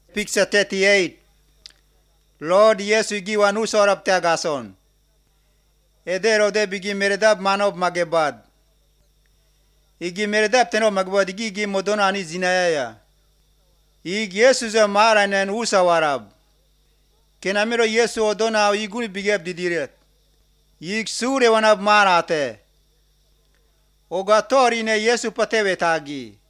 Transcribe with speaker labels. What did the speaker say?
Speaker 1: Picture 38. Lord Yesu gi wanu sorab tagason. Eder ode bigi meredab manob magebad. Igi meredab teno magebad igi modona ani zinaya. Ig Yesu ze maranen usa warab. Kenamiro Yesu odona iguni bigeb didiret. Ig sure wanab marate. Ogatorine Yesu pateve tagi.